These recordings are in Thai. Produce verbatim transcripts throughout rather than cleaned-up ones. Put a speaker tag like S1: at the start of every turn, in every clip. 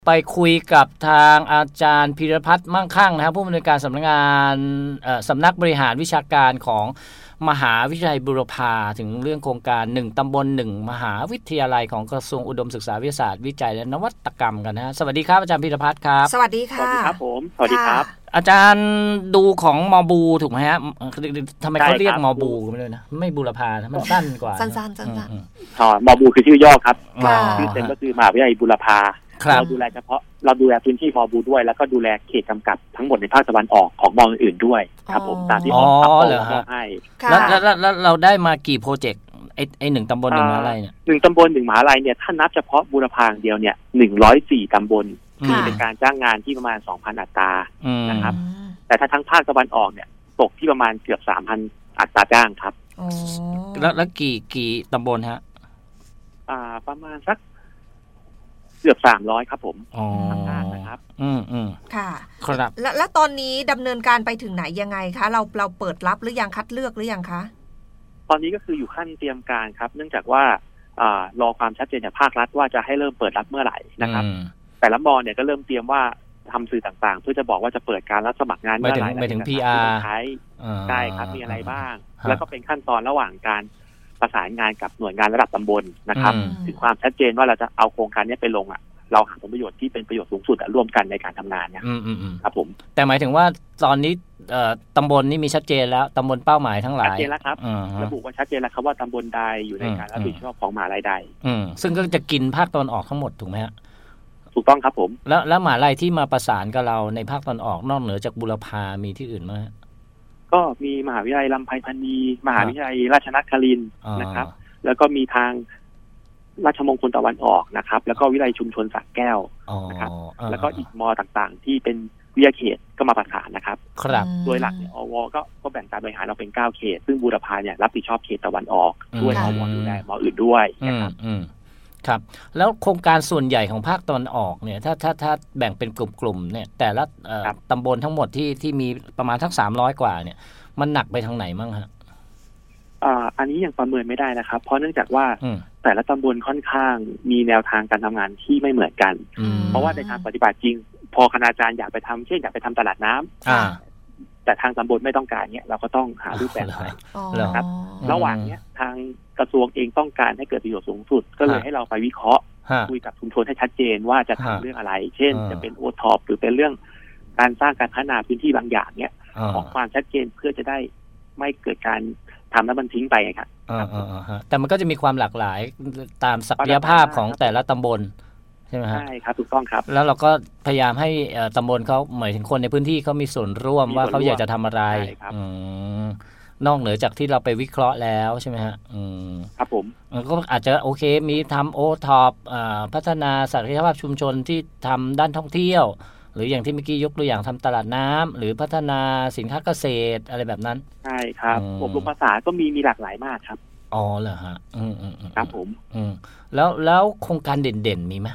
S1: ไปคุยกับทางอาจารย์พีรพัฒน์มั่งคั่งนะครับผู้อำนวยการสำนักงานสำนักบริหารวิชาการของมหาวิทยาลัยบูรพาถึงเรื่องโครงการหนึ่งตำบลหนึ่งมหาวิทยาลัยของกระทรวงอุดมศึกษาวิทยาศาสตร์วิจัยและนวัตกรรมกันนะฮะสวัสดีครับอาจารย์พีรพัฒน์ครับ
S2: สวัสดีค่ะ
S3: สวัสดีครับผมสวัสดีครับ
S1: อาจารย์ดูของมอบูถูกไหมฮะทำไมเขาเรียกมอบูกันไม่เลยนะไม่บูรพานะมันสั้นกว่า
S2: สั้นๆสั้น
S3: ๆอ๋อมอบูคือชื่อย่อครับชื่อเต็มก็คือมหาวิทยาลัยบูรพาเราดูแลเฉพาะเราดูแลพื้นที่มอบูด้วยแล้วก็ดูแลเขตกำกับทั้งหมดในภาคตะวันออกของมออื่นๆด้วยครับผมตามที่ผมทำมอบให้
S1: แล้วแล้วเราได้มากี่โปรเจกต์ไอ้ไอ้หนึ่งตำบลหนึ่งมหาลัยเนี่ย
S3: หนึ่งตำบลหนึ่งมหาลัยเนี่ยถ้านับเฉพาะบูรพาเดียวเนี่ยหนึ่งร้อยสี่ตำบลมีเป็นการจ้างงานที่ประมาณ สองพัน อัตรานะครับแต่ถ้าทั้งภาคตะวันออกเนี่ยตกที่ประมาณเกือบ สามพัน อัตราจ้างครับ
S1: แล้วแล้วกี่กี่ตำบลฮะ
S3: อ่าประมาณสักเกือบสามร้อยครับผม
S1: อ๋อ
S3: นะครับ
S1: อืมอืม
S2: ค่ะ
S1: ครับ
S2: แล้วแล้วตอนนี้ดำเนินการไปถึงไหนยังไงคะเราเราเปิดรับหรือยังคัดเลือกหรือยังคะ
S3: ตอนนี้ก็คืออยู่ขั้นเตรียมการครับเนื่องจากว่าอ่ารอความชัดเจนจากภาครัฐว่าจะให้เริ่มเปิดรับเมื่อไหร่นะครับแต่ละมอเนี่ยก็เริ่มเตรียมว่าทำสื่อต่างๆเพื่อจะบอกว่าจะเปิดการรับสมัครงานเมื่อไหร่
S1: ไปถึง พี อาร์
S3: ใช้ใช่ครับมีอะไรบ้างแล้วก็เป็นขั้นตอนระหว่างการประสานงานกับหน่วยงานระดับตำบลนะครับถึงความชัดเจนว่าเราจะเอาโครงการนี้ไปลงอ่ะเราหาผลประโยชน์ที่เป็นประโยชน์สูงสุดร่วมกันในการทำงานเนี่ยครับผม
S1: แต่หมายถึงว่าตอนนี้ตำบลนี่มีชัดเจนแล้วตำบลเป้าหมายทั้งหลาย
S3: ชัดเจนแล้วครับระบุว่าชัดเจนแล้วครับว่าตำบลใดอยู่ในการรับผิดชอบของมหาลัยใด
S1: ซึ่งก็จะกินภาคตะวันออกทั้งหมดถูกไหมฮะ
S3: ถูกต้องครับผม
S1: แล้วแล้วมหาลัยที่มาประสานกับเราในภาคตะวันออกนอกเหนือจากบูรพามีที่อื่นมั้ย
S3: ก็มีมหาวิทยาลัยลำไพพรรณีมหาวิทยาลัยราชนครินทร์นะครับแล้วก็มีทางราชมงคลตะวันออกนะครับแล้วก็วิทยาลัยชุมชนสระแก้วนะครับแล้วก็อีกมอต่างๆที่เป็นวิทยาเขตก็มาประสานนะครับ
S1: ครับ
S3: โดยหลักเนี่ยอวก็ก็แบ่งการบริหารเราเป็นเก้าเขตซึ่งบูรพาเนี่ยรับผิดชอบเขตตะวันออกด้วยอวดูแลมออื่นด้วยนะครับ
S1: ครับแล้วโครงการส่วนใหญ่ของภาคตะวันออกเนี่ยถ้าถ้าถ้าแบ่งเป็นกลุ่มๆเนี่ยแต่ละตำบลทั้งหมดที่ที่มีประมาณทั้งสามร้อยกว่าเนี่ยมันหนักไปทางไหนมั่งฮะ
S3: อ่าอันนี้ยังประเมินไม่ได้นะครับเพราะเนื่องจากว่าแต่ละตำบลค่อนข้างมีแนวทางการทำงานที่ไม่เหมือนกันเพราะว่าในทางปฏิบัติจริงพอคณาจารย์อยากไปทำเช่นอยากไปทำตลาดน้ำแต่ทางตำบลไม่ต้องการเนี้ยเราก็ต้องหารูปแบบใหม่นะครับระหว่างเนี้ยทางกระทรวงเองต้องการให้เกิดประโยชน์สูงสุดก็เลยให้เราไปวิเคราะห์คุยกับชุมชนให้ชัดเจนว่าจะทำเรื่องอะไรเช่นจะเป็นโอท็อปหรือเป็นเรื่องการสร้างการพัฒนาพื้นที่บางอย่างเนี้ยออกความชัดเจนเพื่อจะได้ไม่เกิดการทำแล้วมันทิ้งไปครับ
S1: แต่มันก็จะมีความหลากหลายตามศักยภาพของแต่ละตำบลใช่ไหมฮะ
S3: ใช่ครับถูกต้องครับ
S1: แล้วเราก็พยายามให้ตำบลเขาหมายถึงคนในพื้นที่เขามีส่วนร่วมว่าเขาอยากจะทำอะไรนอกเหนือจากที่เราไปวิเคราะห์แล้วใช่ไหมฮะ
S3: ครับผม
S1: ก็อาจจะโอเคมีทำโอท็อปพัฒนาศักยภาพชุมชนที่ทำด้านท่องเที่ยวหรืออย่างที่เมื่อกี้ยกตัวอย่างทำตลาดน้ำหรือพัฒนาสินค้าเกษตรอะไรแบบนั้น
S3: ใช่ครับอบรมภาษาก็มีมีหลากหลายมากครับ
S1: อ๋อเหรอฮะอืมอืม
S3: ครับผม
S1: อืมแล้วแล้วโครงการเด่นๆมีไหม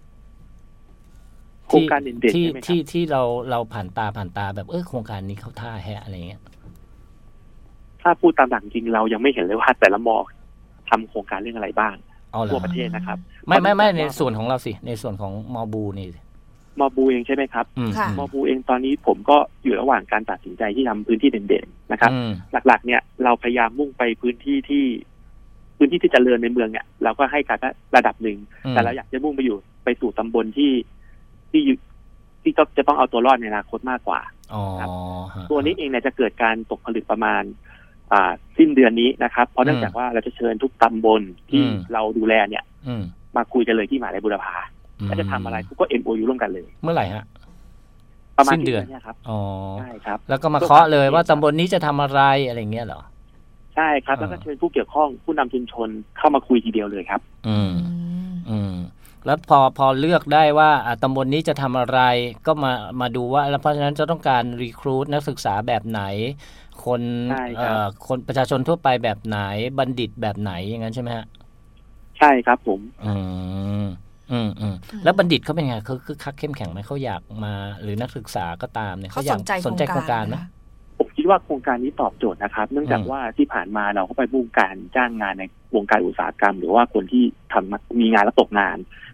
S3: โครงการเด่นๆ
S1: ที่ที่ที่เราเราผ่านตาผ่านตาแบบเออโครงการนี้เขาท่าแฮะอะไรเงี้ย
S3: ถ้าพูดตามหลักจริงเรายังไม่เห็นเลยว่าแต่ละมอทำโครงการเรื่องอะไรบ้างทั่วประเทศนะครับ
S1: ไม่ไม่ไม่ในส่วนของเราสิในส่วนของมอบูนี่
S3: มอบูเองใช่ไหมครับมอบูเองตอนนี้ผมก็อยู่ระหว่างการตัดสินใจที่ทำพื้นที่เด่นๆนะครับหลักๆเนี่ยเราพยายามมุ่งไปพื้นที่ที่พื้นที่ที่เจริญในเมืองเนี่ยเราก็ให้การระดับหนึ่งแต่เราอยากจะมุ่งไปอยู่ไปสู่ตำบลที่ที่ที่จะต้องเอาตัวรอดในอนาคตมากกว่าครับตัวนี้เองเนี่ยจะเกิดการตกผลึกประมาณอ่าสิ้นเดือนนี้นะครับเพราะเนื่องจากว่าเราจะเชิญทุกตำบลที่เราดูแลเนี่ยมาคุยกันเลยที่มหาวิทยาลัยบูรพาแล้วจะทำอะไรก็ เอ็ม โอ ยู ร่วมกันเลย
S1: เมื่อไหร่ฮะ
S3: ประมาณ
S1: สิ้นเดือน
S3: เนี่ยครับ
S1: อ๋อ
S3: ใช่ครับ
S1: แล้วก็มาเคาะเลยว่าตำบลนี้จะทำอะไรอะไรเงี้ยเหรอ
S3: ใช่ครับแล้วก็เชิญผู้เกี่ยวข้องผู้นำชุมชนเข้ามาคุยทีเดียวเลยครับ
S1: อืมอืมแล้วพอพอเลือกได้ว่าตำบลนี้จะทำอะไรก็มามาดูว่าแล้วเพราะฉะนั้นจะต้องการรีครูทนักศึกษาแบบไหนคนเอ่อคนประชาชนทั่วไปแบบไหนบัณฑิตแบบไหนอย่างนั้นใช่ไหมฮะ
S3: ใช่ครับผม
S1: อืมอืมอืมแล้วบัณฑิตเขาเป็นไงเขาคือคักเข้มแข็งไหมเขาอยากมาหรือนักศึกษาก็ตามเนี่ยเขาอยากสนใจโครงการไหม
S3: ผมคิดว่าโครงการนี้ตอบโจทย์นะครับเนื่องจากว่าที่ผ่านมาเราก็ไปมุ่งการจ้างงานในวงการอุตสาหกรรมหรือว่าคนที่ทำมีงานแล้วตกงาน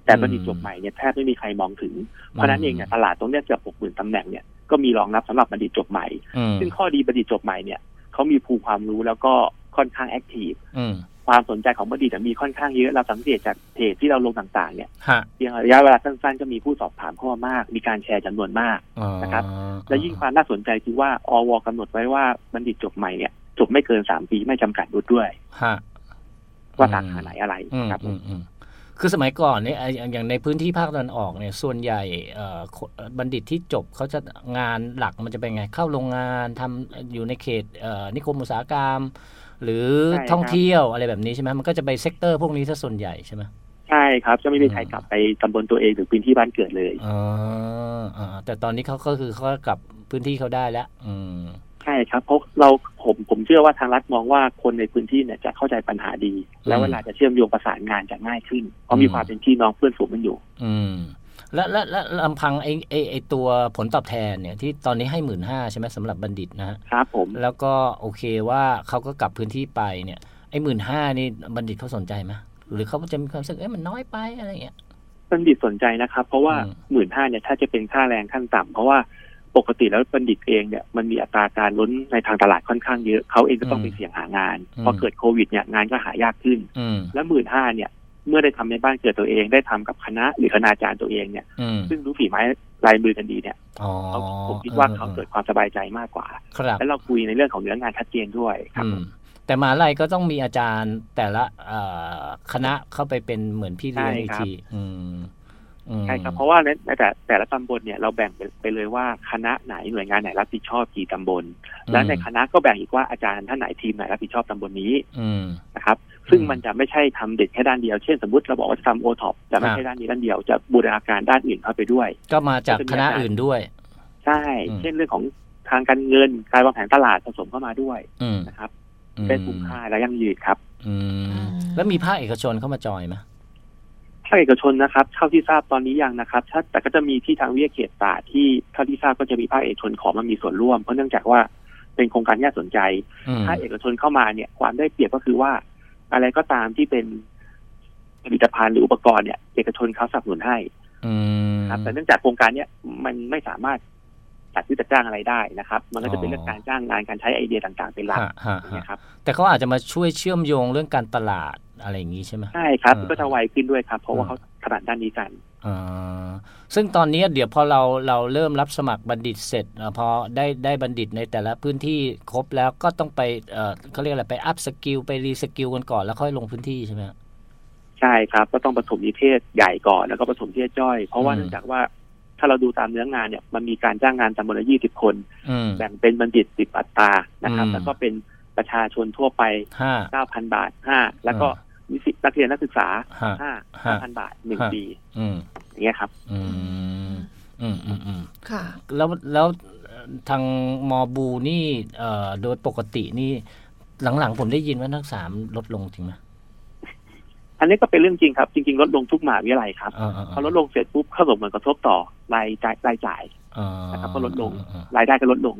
S3: แต่บัณฑิตจบใหม่เนี่ยแทบไม่มีใครมองถึงเพราะนั้นเองเนี่ยตลาดตรงเนี้ยเกือบหกหมื่นตำแหน่งเนี่ยก็มีรองรับสำหรับบัณฑิตจบใหม่ซึ่งข้อดีบัณฑิตจบใหม่เนี่ยเขามีภูมิความรู้แล้วก็ค่อนข้างแอคทีฟความสนใจของบัณฑิตมีค่อนข้างเยอะเราสังเกตจากเพจที่เราลงต่างๆเนี่ยเพียงระยะเวลาสั้นๆก็มีผู้สอบถามเข้ามามากมีการแชร์จำนวนมากนะครับและยิ่งความน่าสนใจคือว่าอวกำหนดไว้ว่าบัณฑิตจบใหม่เนี่ยจบไม่เกินสามปีไม่จำกัดวุฒิด้วยว่าสาขาไหนอะไรครับ
S1: คือสมัยก่อนเนี่ยอย่างในพื้นที่ภาคตะวันออกเนี่ยส่วนใหญ่บัณฑิตที่จบเขาจะงานหลักมันจะเป็นไงเข้าโรงงานทำอยู่ในเขตนิคมอุตสาหกรรมหรือท่องเที่ยวอะไรแบบนี้ใช่ไหมมันก็จะไปเซกเตอร์พวกนี้ซะส่วนใหญ่ใช่ไหม
S3: ใช่ครับจะไม่มีใครกลับไปตำบลตัวเองหรือพื้นที่บ้านเกิดเลย
S1: อ๋อแต่ตอนนี้เขาก็คือเขากลับพื้นที่เขาได้แล้วอืม
S3: ใช่ครับเพราะเราผมผมเชื่อว่าทางรัฐมองว่าคนในพื้นที่เนี่ยจะเข้าใจปัญหาดีแล้วเวลาจะเชื่อมโยงประสานงานจะง่ายขึ้นเพราะมีความเป็นพี่น้องเพื่อนฝูงมันอยู่
S1: อืมและและและลำพังไอ้ไอ้ไอ้ตัวผลตอบแทนเนี่ยที่ตอนนี้ให้หมื่นห้าใช่ไหมสำหรับบัณฑิตนะฮะ
S3: ครับผม
S1: แล้วก็โอเคว่าเขาก็กลับพื้นที่ไปเนี่ยไอ้หมื่นห้านี่บัณฑิตเขาสนใจไหมหรือเขาจะมีความรู้สึกเอ้ยมันน้อยไปอะไรเงี้ย
S3: บัณฑิตสนใจนะครับเพราะว่าหมื่นห้าเนี่ยถ้าจะเป็นค่าแรงขั้นต่ำเพราะว่าปกติแล้วบัณฑิตเองเนี่ยมันมีอัตราการล้นในทางตลาดค่อนข้างเยอะเขาเองก็ต้องไปเสี่ยงหางานพอเกิดโควิดเนี่ยงานก็หายากขึ้นแล้วหมื่นห้าเนี่ยเมื่อได้ทำในบ้านเกิดตัวเองได้ทำกับคณะหรือคณาจารย์ตัวเองเนี่ยซึ่งรู้ฝีไม้ลายมือกันดีเนี่ยผมคิดว่าเขาเกิดความสบายใจมากกว่าแล้วเราคุยในเรื่องของเนื้องานชัดเจนด้วยครับ
S1: แต่มหาลัยก็ต้องมีอาจารย์แต่ละคณะเข้าไปเป็นเหมือนพี่เลี้ยงอีกที
S3: ใช่ครับเพราะว่าในแต่แต่ละตำบลเนี่ยเราแบ่งไปเลยว่าคณะไหนหน่วยงานไหนรับผิดชอบกี่ตำบลและในคณะก็แบ่งอีกว่าอาจารย์ท่านไหนทีมไหนรับผิดชอบตำบลนี้นะครับซึ่งมันจะไม่ใช่ทำเด็ดแค่ด้านเดียวเช่นสมมติเราบอกว่าจะทำโอท็อปจะไม่ใช่ด้านนี้ด้านเดียวจะบูรณาการด้านอื่นเข้าไปด้วย
S1: ก็มาจากคณะอื่นด้วย
S3: ใช่เช่นเรื่องของทางการเงินการวางแผนตลาดผสมเข้ามาด้วยนะครับเป็นคุ้มค่าและยั่งยืนครับ
S1: แล้วมีภาคเอกชนเข้ามาจอยไหม
S3: ภาคเอกชนนะครับเท่าที่ทราบตอนนี้ยังนะครับแต่ก็จะมีที่ทางวิทยาเขตป่าที่เท่าที่ทราบก็จะมีภาคเอกชนขอมามีส่วนร่วมเพราะเนื่องจากว่าเป็นโครงการที่น่าสนใจถ้าเอกชนเข้ามาเนี่ยความได้เปรียบก็คือว่าอะไรก็ตามที่เป็นผลิตภัณฑ์หรืออุปกรณ์เนี่ยเอกชนเขาสนับสนุนให้ครับแต่เนื่องจากโครงการเนี้ยมันไม่สามารถจัดซื้อจัดจ้างอะไรได้นะครับมันก็จะเป็นเรื่องการจ้างงานการใช้ไอเดียต่างๆเป็นหลักนะครับ
S1: แต่เขาอาจจะมาช่วยเชื่อมโยงเรื่องการตลาดอะไรอย่างนี้ใช่ไหม
S3: ใช่ครับก็จะไวขึ้นด้วยครับเพราะว่าเขาถนัดด้านนี้กัน
S1: ซึ่งตอนนี้เดี๋ยวพอเราเราเริ่มรับสมัครบัณฑิตเสร็จพอได้ได้บัณฑิตในแต่ละพื้นที่ครบแล้วก็ต้องไปเขาเรียกอะไรไปอัพสกิลไปรีสกิลกันก่อนแล้วค่อยลงพื้นที่ใช่ไหม
S3: ใช่ครับก็ต้องปฐมนิเทศใหญ่ก่อนแล้วก็ปฐมนิเทศย่อยเพราะว่าเนื่องจากว่าถ้าเราดูตามเนื้องานเนี่ยมันมีการจ้างงานจำนวนยี่สิบคนแบ่งเป็นบัณฑิตสิบอัตรานะครับแล้วก็เป็นประชาชนทั่วไป เก้าพัน บาทห้าแล้วก็นิสิตนักเรียนนักศึกษาห้า ห้าพัน บาทหนึ่งปีอย่างเงี้ยครับ
S1: อืมอืมอืมอืมค่ะแล้วแล้วทางมอบูนี่เอ่อโดยปกตินี่หลังๆผมได้ยินว่านักศึกษาลดลงจริงไหม
S3: อันนี้ก็เป็นเรื่องจริงครับจริงๆลดลงทุกมหาวิทยาลัยครับพอลดลงเสร็จปุ๊บเข้าส่งผลกระทบต่อรายจ่ายรายจ่ายนะครับก็ลดลงรายได้ก็ลดลง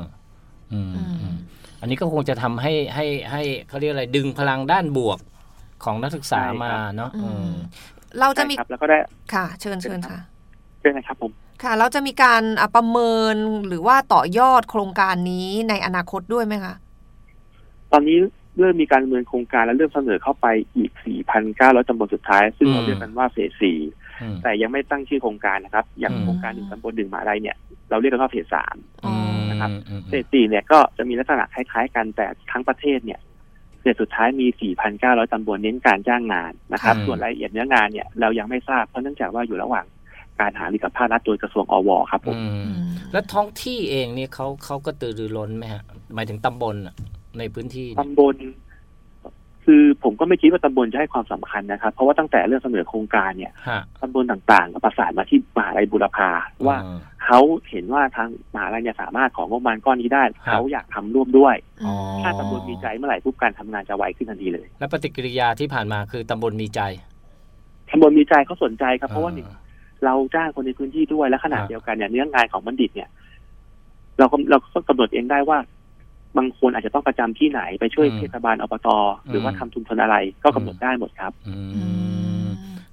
S1: อันนี้ก็คงจะทำให้ให้ให้เขาเรียกอะไรดึงพลังด้านบวกของนักศึกษามาเนาะ
S2: เราจะมี
S3: แล้วก็ได้
S2: ค่ะเชิญเชิญค่ะ
S3: เชิญนะครับผม
S2: ค่ะเราจะมีการประเมินหรือว่าต่อยอดโครงการนี้ในอนาคตด้วยไหมคะ
S3: ตอนนี้เริ่มมีการดำเนินโครงการและเริ่มเสนอเข้าไปอีก สี่พันเก้าร้อย ตำบลสุดท้ายซึ่งเราเรียกกันว่าเฟสสี่แต่ยังไม่ตั้งชื่อโครงการนะครับอย่างโครงการหนึ่งตำบลหนึ่งมหาลัยเนี่ยเราเรียกกันว่าเฟสสามนะครับเฟสสี่เนี่ยก็จะมีลักษณะคล้ายๆกันแต่ทั้งประเทศเนี่ยเฟสสุดท้ายมี สี่พันเก้าร้อย ตำบลเน้นการจ้างงานนะครับส่วนรายละเอียดเนื้องานเนี่ยเรายังไม่ทราบเพราะเนื่องจากว่าอยู่ระหว่างการหารือกับภาครัฐโดยกระทรวงอวครับผม
S1: แล้วท้องที่เองเนี่ยเขาเขาก็ตือรือร้นไหมฮะหมายถึงตำบลในพื้นที่
S3: ตำบลคือผมก็ไม่คิดว่าตำบลจะให้ความสำคัญนะครับเพราะว่าตั้งแต่เรื่องเสนอโครงการเนี่ยตำบลต่างๆก็ประสานมาที่มหาลัยบูรพาว่าเขาเห็นว่าทางมหาลัยเนี่ยสามารถของงบประมาณก้อนนี้ได้เขาอยากทำร่วมด้วยถ้าตำบลมีใจเมื่อไหร่ปุ๊บการทำงานจะไวขึ้นทันทีเลย
S1: และปฏิกิริยาที่ผ่านมาคือตำบลมีใจ
S3: ตำบลมีใจเขาสนใจครับเพราะว่าเราจ้างคนในพื้นที่ด้วยและขนาดเดียวกันเนี่ยเนื้องานของบัณฑิตเนี่ยเราก็เราก็กำหนดเองได้ว่าบางคนอาจจะต้องประจำที่ไหนไปช่วยเทศบาลอบตหรือว่าทำชุมชนอะไรก็กำหนดได้หมดครับ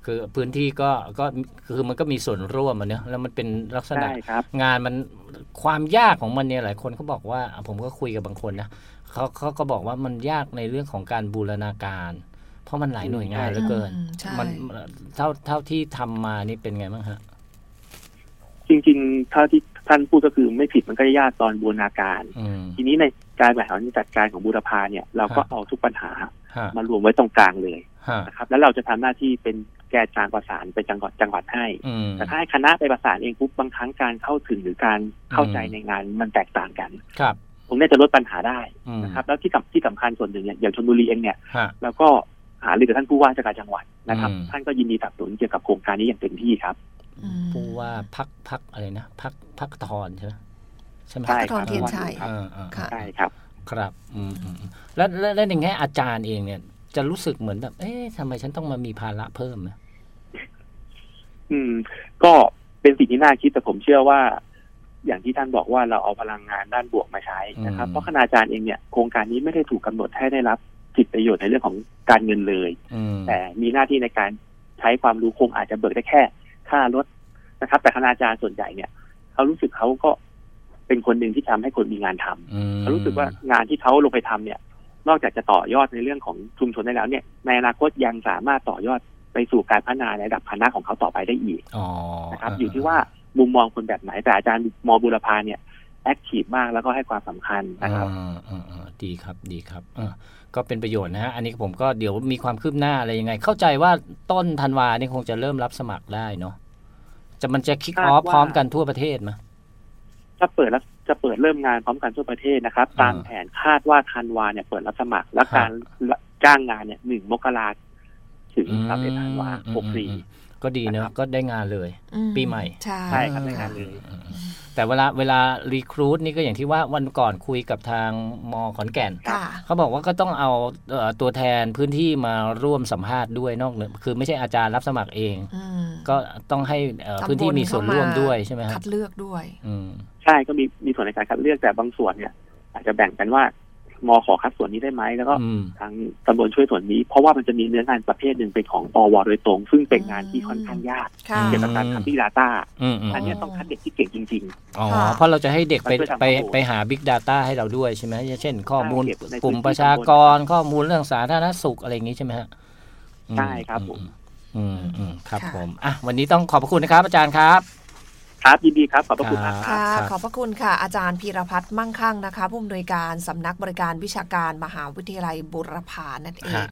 S1: คือพื้นที่ก็ก็คือมันก็มีส่วนร่วมอ่ะเนอะแล้วมันเป็นลักษณะงานมันความยากของมันเนี่ยหลายคนเขาบอกว่าผมก็คุยกับบางคนนะเขาเขาก็บอกว่ามันยากในเรื่องของการบูรณาการเพราะมันหลายหน่วยงานเหลือเกินมันเท่าเท่าที่ทำมานี่เป็นไงบ้างฮะ
S3: จริงๆเท่าที่ท่านพูดก็คือไม่ผิดมันก็ยากตอนบูรณาการทีนี้ในการบริหารจัดการของบูรพาเนี่ยเราก็เอาทุกปัญหามารวมไว้ตรงกลางเลยนะครับแล้วเราจะทำหน้าที่เป็นแกนกลางประสานไปจังหวัดจังหวัดให้แต่ถ้าให้คณะไปประสานเองปุ๊บบางครั้งการเข้าถึงหรือการเข้าใจในงานมันแตกต่างกันตรงนี้จะลดปัญหาได้นะครับแล้วที่ที่สำคัญส่วนหนึ่งเนี่ยอย่างชลบุรีเองเนี่ยเราก็หารือกับท่านผู้ว่าราชการจังหวัดนะครับท่านก็ยินดีสนับสนุนเกี่ยวกับโครงการนี้อย่างเต็มที่ครับ
S1: ผู้ว่าพักพักอะไรนะพักพักทอนใช่ไหมใช่ไหม
S2: พักทอนเทียนชัย
S3: ใช่ครับ
S1: ครับอืมแล้วแล้วในแง่อาจารย์เองเนี่ยจะรู้สึกเหมือนแบบเอ๊ะทำไมฉันต้องมามีภาระเพิ่มนะ
S3: อืมก็เป็นสิ่งที่น่าคิดแต่ผมเชื่อว่าอย่างที่ท่านบอกว่าเราเอาพลังงานด้านบวกมาใช้นะครับเพราะคณาจารย์เองเนี่ยโครงการนี้ไม่ได้ถูกกำหนดให้ได้รับสิทธิประโยชน์ในเรื่องของการเงินเลยแต่มีหน้าที่ในการใช้ความรู้คงอาจจะเบิกได้แค่ค่ารถนะครับแต่คณาจารย์ส่วนใหญ่เนี่ยเขารู้สึกเขาก็เป็นคนหนึ่งที่ทำให้คนมีงานทำเขารู้สึกว่างานที่เขาลงไปทำเนี่ยนอกจากจะต่อยอดในเรื่องของชุมชนได้แล้วเนี่ยในอนาคตยังสามารถต่อยอดไปสู่การพัฒนาในระดับคณะของเขาต่อไปได้อีกนะครับอยู่ที่ว่ามุมมองคนแบบไหนแต่อาจารย์ม.บูรพาเนี่ยแอคทีฟมากแล้วก็ให้ความสำคัญนะครับ
S1: ดีครับดีครับก็เป็นประโยชน์นะฮะอันนี้ผมก็เดี๋ยวมีความคืบหน้าอะไรยังไงเข้าใจว่าต้นธันวาเนี่ยคงจะเริ่มรับสมัครได้เนาะจะมันจะคิกออฟพร้อมกันทั่วประเทศมั้ย
S3: ถ้าเปิดแล้วจะเปิดเริ่มงานพร้อมกันทั่วประเทศนะครับตามแผนคาดว่าธันวาเนี่ยเปิดรับสมัครและการจ้างงานเนี่ยหนึ่งมกราคมถึงสามสิบธันวาคมหกสี่
S1: ก็ดีเนอะก็ได้งานเลยปีใหม่
S3: ใช่ครับได้งานเลย
S1: แต่เวลาเวลารีครูทนี่ก็อย่างที่ว่าวันก่อนคุยกับทางม.ขอนแก่นเขาบอกว่าก็ต้องเอาตัวแทนพื้นที่มาร่วมสัมภาษณ์ด้วยนอกเหนือคือไม่ใช่อาจารย์รับสมัครเองก็ต้องให้พื้นที่มีส่วนร่วมด้วยใช่ไหมครับ
S2: คัดเลือกด้วย
S3: ใช่ก็มีมีส่วนในการคัดเลือกแต่บางส่วนเนี่ยอาจจะแบ่งกันว่ามอขอคัดส่วนนี้ได้ไหมแล้วก็ทางตำบลช่วยส่วนนี้เพราะว่ามันจะมีเนื้องานประเภทหนึ่งเป็นของปวโดยตรงซึ่งเป็นงานที่ค่อนข้างยากเกี่ยวกับการทำ Big Data อันนี้ต้องคัดเด็กที่เก่งจริง
S1: ๆอ๋อเพราะเราจะให้เด็กไปไปไปหา Big Data ให้เราด้วยใช่ไหมเช่นข้อมูลกลุ่มประชากรข้อมูลเรื่องสาธารณสุขอะไรอย่างนี้ใช่ไหมฮะ
S3: ใช่ครับผม
S1: อืมอืมครับผมอ่ะวันนี้ต้องขอบพระคุณนะครับอาจารย์ครับ
S3: ครับยินดีครับขอบพระคุณครับ
S2: ค่ะขอบพระคุณค่ะอาจารย์พีรพัฒน์มั่งคั่งนะคะผู้อำนวยการสำนักบริการวิชาการมหาวิทยาลัยบูรพานั่นเอง